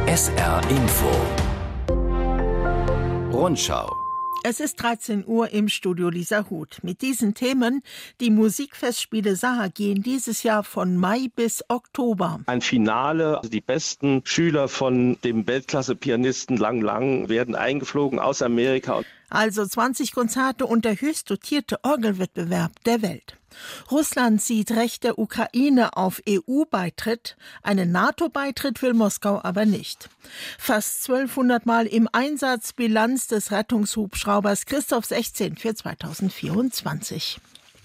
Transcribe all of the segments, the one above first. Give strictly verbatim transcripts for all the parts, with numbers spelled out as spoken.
S R Info Rundschau. Es ist dreizehn Uhr im Studio Lisa Huth. Mit diesen Themen: Die Musikfestspiele Saar gehen dieses Jahr von Mai bis Oktober. Ein Finale, die besten Schüler von dem Weltklasse-Pianisten Lang Lang werden eingeflogen aus Amerika. Also zwanzig Konzerte und der höchst dotierte Orgelwettbewerb der Welt. Russland sieht Recht der Ukraine auf E U-Beitritt. Einen NATO-Beitritt will Moskau aber nicht. Fast zwölfhundert Mal im Einsatz, Bilanz des Rettungshubschraubers Christoph sechzehn für zweitausendvierundzwanzig.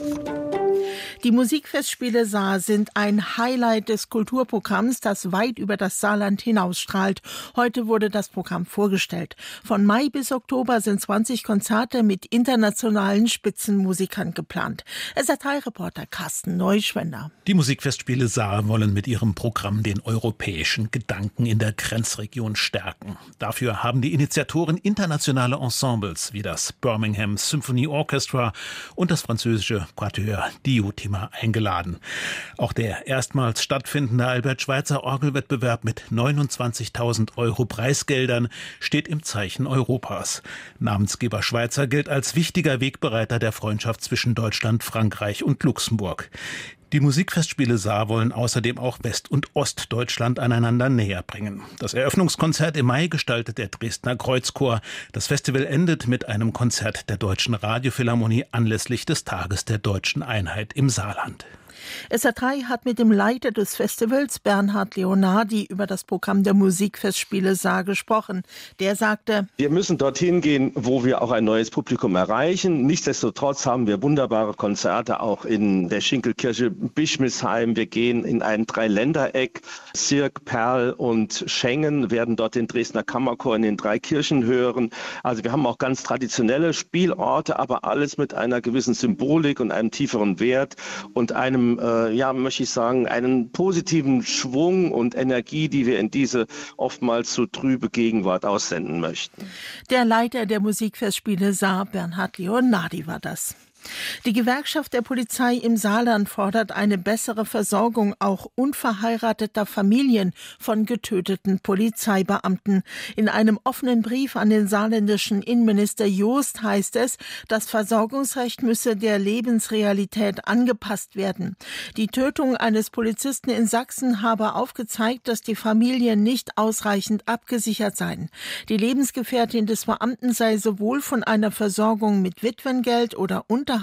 Die Musikfestspiele Saar sind ein Highlight des Kulturprogramms, das weit über das Saarland hinausstrahlt. Heute wurde das Programm vorgestellt. Von Mai bis Oktober sind zwanzig Konzerte mit internationalen Spitzenmusikern geplant. S R drei-Reporter Carsten Neuschwender. Die Musikfestspiele Saar wollen mit ihrem Programm den europäischen Gedanken in der Grenzregion stärken. Dafür haben die Initiatoren internationale Ensembles wie das Birmingham Symphony Orchestra und das französische Quatuor Diotima eingeladen. Auch der erstmals stattfindende Albert-Schweitzer Orgelwettbewerb mit neunundzwanzigtausend Euro Preisgeldern steht im Zeichen Europas. Namensgeber Schweizer gilt als wichtiger Wegbereiter der Freundschaft zwischen Deutschland, Frankreich und Luxemburg. Die Musikfestspiele Saar wollen außerdem auch West- und Ostdeutschland aneinander näher bringen. Das Eröffnungskonzert im Mai gestaltet der Dresdner Kreuzchor. Das Festival endet mit einem Konzert der Deutschen Radiophilharmonie anlässlich des Tages der Deutschen Einheit im Saarland. S R drei hat mit dem Leiter des Festivals, Bernhard Leonardi, über das Programm der Musikfestspiele Saar gesprochen. Der sagte: Wir müssen dorthin gehen, wo wir auch ein neues Publikum erreichen. Nichtsdestotrotz haben wir wunderbare Konzerte auch in der Schinkelkirche Bischmisheim. Wir gehen in ein Dreiländereck. Sirk, Perl und Schengen werden dort den Dresdner Kammerchor in den drei Kirchen hören. Also wir haben auch ganz traditionelle Spielorte, aber alles mit einer gewissen Symbolik und einem tieferen Wert und einem Äh, ja, möchte ich sagen, einen positiven Schwung und Energie, die wir in diese oftmals so trübe Gegenwart aussenden möchten. Der Leiter der Musikfestspiele Saar, Bernhard Leonardi, war das. Die Gewerkschaft der Polizei im Saarland fordert eine bessere Versorgung auch unverheirateter Familien von getöteten Polizeibeamten. In einem offenen Brief an den saarländischen Innenminister Joost heißt es, das Versorgungsrecht müsse der Lebensrealität angepasst werden. Die Tötung eines Polizisten in Sachsen habe aufgezeigt, dass die Familien nicht ausreichend abgesichert seien. Die Lebensgefährtin des Beamten sei sowohl von einer Versorgung mit Witwengeld oder Unterhaltsbeitrag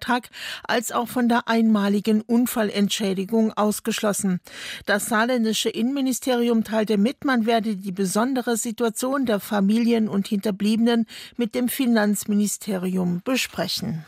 als auch von der einmaligen Unfallentschädigung ausgeschlossen. Das saarländische Innenministerium teilte mit, man werde die besondere Situation der Familien und Hinterbliebenen mit dem Finanzministerium besprechen.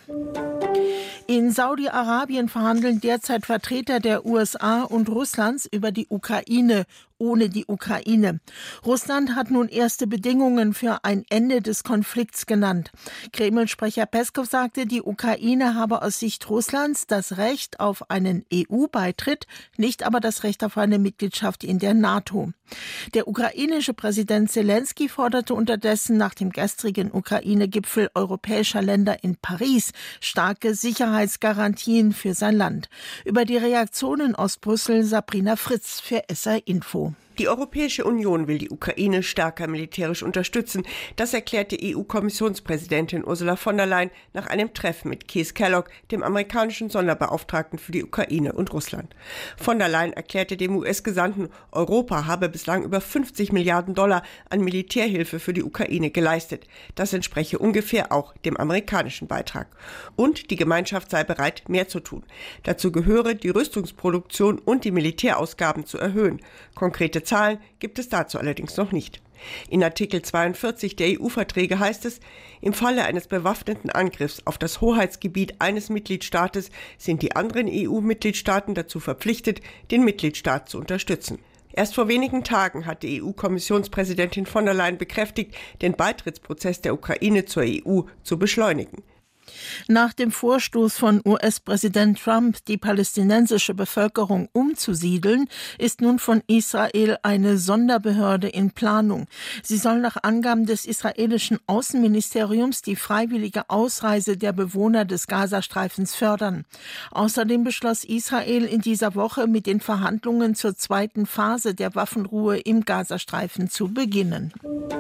In Saudi-Arabien verhandeln derzeit Vertreter der U S A und Russlands über die Ukraine. Ohne die Ukraine. Russland hat nun erste Bedingungen für ein Ende des Konflikts genannt. Kreml-Sprecher Peskow sagte, die Ukraine habe aus Sicht Russlands das Recht auf einen E U-Beitritt, nicht aber das Recht auf eine Mitgliedschaft in der NATO. Der ukrainische Präsident Zelensky forderte unterdessen nach dem gestrigen Ukraine-Gipfel europäischer Länder in Paris starke Sicherheitsgarantien für sein Land. Über die Reaktionen aus Brüssel Sabrina Fritz für S R Info. Die Europäische Union will die Ukraine stärker militärisch unterstützen. Das erklärte E U-Kommissionspräsidentin Ursula von der Leyen nach einem Treffen mit Keith Kellogg, dem amerikanischen Sonderbeauftragten für die Ukraine und Russland. Von der Leyen erklärte dem U S-Gesandten, Europa habe bislang über fünfzig Milliarden Dollar an Militärhilfe für die Ukraine geleistet. Das entspreche ungefähr auch dem amerikanischen Beitrag. Und die Gemeinschaft sei bereit, mehr zu tun. Dazu gehöre, die Rüstungsproduktion und die Militärausgaben zu erhöhen. Konkrete Zahlen gibt es dazu allerdings noch nicht. In Artikel zweiundvierzig der E U-Verträge heißt es, im Falle eines bewaffneten Angriffs auf das Hoheitsgebiet eines Mitgliedstaates sind die anderen E U-Mitgliedstaaten dazu verpflichtet, den Mitgliedstaat zu unterstützen. Erst vor wenigen Tagen hat die E U-Kommissionspräsidentin von der Leyen bekräftigt, den Beitrittsprozess der Ukraine zur E U zu beschleunigen. Nach dem Vorstoß von U S-Präsident Trump, die palästinensische Bevölkerung umzusiedeln, ist nun von Israel eine Sonderbehörde in Planung. Sie soll nach Angaben des israelischen Außenministeriums die freiwillige Ausreise der Bewohner des Gazastreifens fördern. Außerdem beschloss Israel in dieser Woche, mit den Verhandlungen zur zweiten Phase der Waffenruhe im Gazastreifen zu beginnen.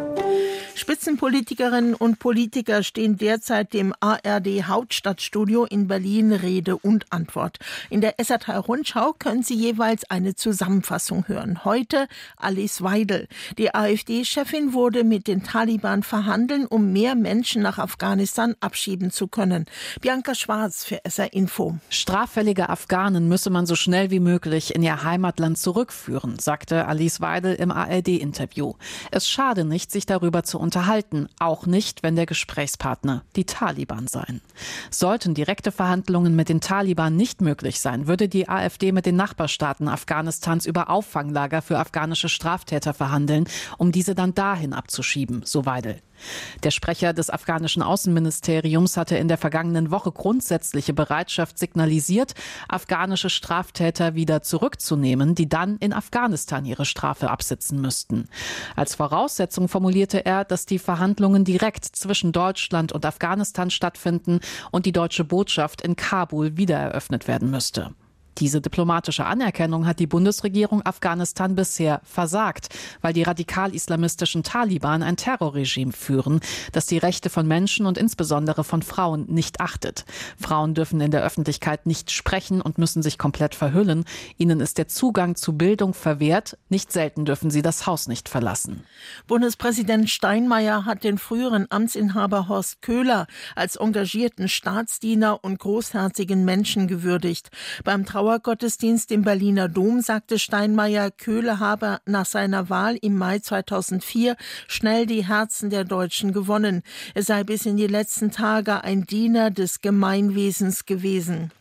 Spitzenpolitikerinnen und Politiker stehen derzeit dem A R D-Hauptstadtstudio in Berlin Rede und Antwort. In der S R T-Rundschau können Sie jeweils eine Zusammenfassung hören. Heute Alice Weidel. Die AfD-Chefin wurde mit den Taliban verhandeln, um mehr Menschen nach Afghanistan abschieben zu können. Bianca Schwarz für S R Info. Straffällige Afghanen müsse man so schnell wie möglich in ihr Heimatland zurückführen, sagte Alice Weidel im A R D-Interview. Es schade nicht, sich darüber zu unterhalten, auch nicht, wenn der Gesprächspartner die Taliban seien. Sollten direkte Verhandlungen mit den Taliban nicht möglich sein, würde die AfD mit den Nachbarstaaten Afghanistans über Auffanglager für afghanische Straftäter verhandeln, um diese dann dahin abzuschieben, so Weidel. Der Sprecher des afghanischen Außenministeriums hatte in der vergangenen Woche grundsätzliche Bereitschaft signalisiert, afghanische Straftäter wieder zurückzunehmen, die dann in Afghanistan ihre Strafe absitzen müssten. Als Voraussetzung formulierte er, dass die Verhandlungen direkt zwischen Deutschland und Afghanistan stattfinden und die deutsche Botschaft in Kabul wiedereröffnet werden müsste. Diese diplomatische Anerkennung hat die Bundesregierung Afghanistan bisher versagt, weil die radikal-islamistischen Taliban ein Terrorregime führen, das die Rechte von Menschen und insbesondere von Frauen nicht achtet. Frauen dürfen in der Öffentlichkeit nicht sprechen und müssen sich komplett verhüllen. Ihnen ist der Zugang zu Bildung verwehrt. Nicht selten dürfen sie das Haus nicht verlassen. Bundespräsident Steinmeier hat den früheren Amtsinhaber Horst Köhler als engagierten Staatsdiener und großherzigen Menschen gewürdigt. Beim Trauergottesdienst im Berliner Dom sagte Steinmeier, Köhler habe nach seiner Wahl im Mai zweitausendvier schnell die Herzen der Deutschen gewonnen. Er sei bis in die letzten Tage ein Diener des Gemeinwesens gewesen.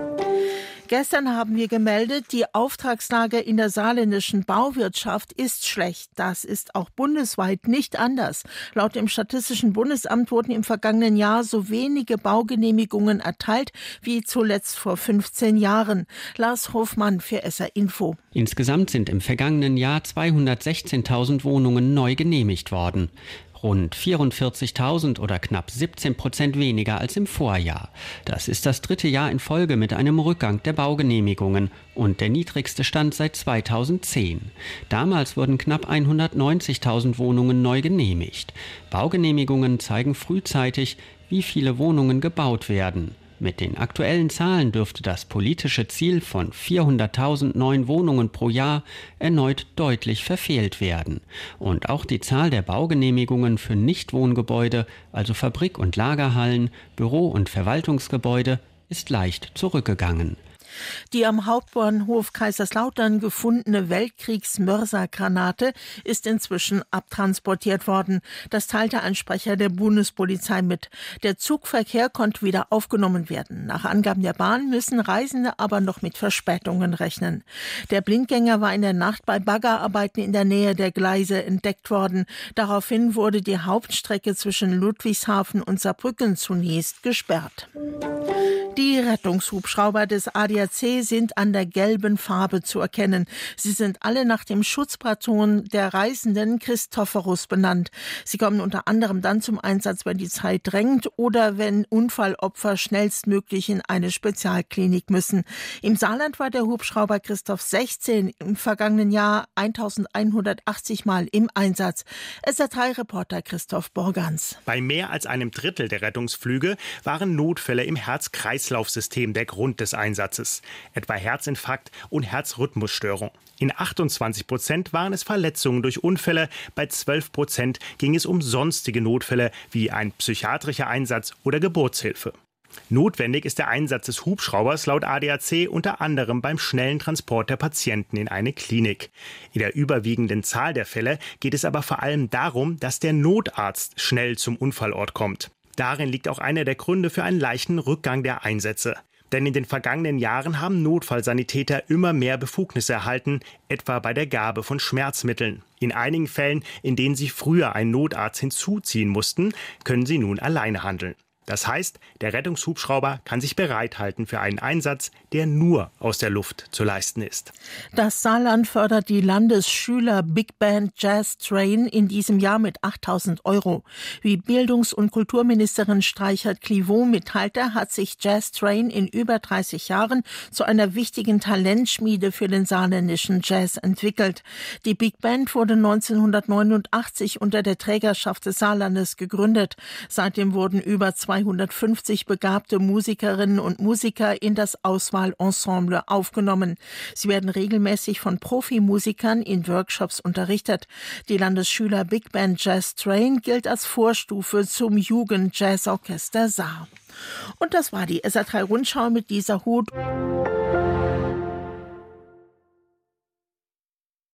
Gestern haben wir gemeldet, die Auftragslage in der saarländischen Bauwirtschaft ist schlecht. Das ist auch bundesweit nicht anders. Laut dem Statistischen Bundesamt wurden im vergangenen Jahr so wenige Baugenehmigungen erteilt wie zuletzt vor fünfzehn Jahren. Lars Hofmann für S R Info. Insgesamt sind im vergangenen Jahr zweihundertsechzehntausend Wohnungen neu genehmigt worden. Rund vierundvierzigtausend oder knapp siebzehn Prozent weniger als im Vorjahr. Das ist das dritte Jahr in Folge mit einem Rückgang der Baugenehmigungen und der niedrigste Stand seit zweitausendzehn. Damals wurden knapp hundertneunzigtausend Wohnungen neu genehmigt. Baugenehmigungen zeigen frühzeitig, wie viele Wohnungen gebaut werden. Mit den aktuellen Zahlen dürfte das politische Ziel von vierhunderttausend neuen Wohnungen pro Jahr erneut deutlich verfehlt werden. Und auch die Zahl der Baugenehmigungen für Nichtwohngebäude, also Fabrik- und Lagerhallen, Büro- und Verwaltungsgebäude, ist leicht zurückgegangen. Die am Hauptbahnhof Kaiserslautern gefundene Weltkriegs-Mörsergranate ist inzwischen abtransportiert worden. Das teilte ein Sprecher der Bundespolizei mit. Der Zugverkehr konnte wieder aufgenommen werden. Nach Angaben der Bahn müssen Reisende aber noch mit Verspätungen rechnen. Der Blindgänger war in der Nacht bei Baggerarbeiten in der Nähe der Gleise entdeckt worden. Daraufhin wurde die Hauptstrecke zwischen Ludwigshafen und Saarbrücken zunächst gesperrt. Die Rettungshubschrauber des A D A C sind an der gelben Farbe zu erkennen. Sie sind alle nach dem Schutzpatron der Reisenden Christophorus benannt. Sie kommen unter anderem dann zum Einsatz, wenn die Zeit drängt oder wenn Unfallopfer schnellstmöglich in eine Spezialklinik müssen. Im Saarland war der Hubschrauber Christoph sechzehn im vergangenen Jahr eintausendeinhundertachtzig Mal im Einsatz. S R drei-Reporter Christoph Borgans. Bei mehr als einem Drittel der Rettungsflüge waren Notfälle im Herz-Kreislauf-System der Grund des Einsatzes, etwa Herzinfarkt und Herzrhythmusstörung. In achtundzwanzig Prozent waren es Verletzungen durch Unfälle, bei zwölf Prozent ging es um sonstige Notfälle wie ein psychiatrischer Einsatz oder Geburtshilfe. Notwendig ist der Einsatz des Hubschraubers laut A D A C unter anderem beim schnellen Transport der Patienten in eine Klinik. In der überwiegenden Zahl der Fälle geht es aber vor allem darum, dass der Notarzt schnell zum Unfallort kommt. Darin liegt auch einer der Gründe für einen leichten Rückgang der Einsätze. Denn in den vergangenen Jahren haben Notfallsanitäter immer mehr Befugnisse erhalten, etwa bei der Gabe von Schmerzmitteln. In einigen Fällen, in denen sie früher einen Notarzt hinzuziehen mussten, können sie nun alleine handeln. Das heißt, der Rettungshubschrauber kann sich bereithalten für einen Einsatz, der nur aus der Luft zu leisten ist. Das Saarland fördert die Landesschüler Big Band Jazz Train in diesem Jahr mit achttausend Euro. Wie Bildungs- und Kulturministerin Streichert-Clivaux mitteilte, hat sich Jazz Train in über dreißig Jahren zu einer wichtigen Talentschmiede für den saarländischen Jazz entwickelt. Die Big Band wurde neunzehnhundertneunundachtzig unter der Trägerschaft des Saarlandes gegründet. Seitdem wurden über zweihundertfünfzig begabte Musikerinnen und Musiker in das Auswahlensemble aufgenommen. Sie werden regelmäßig von Profimusikern in Workshops unterrichtet. Die Landesschüler Big Band Jazz Train gilt als Vorstufe zum Jugendjazzorchester Saar. Und das war die S R drei Rundschau mit dieser Hut.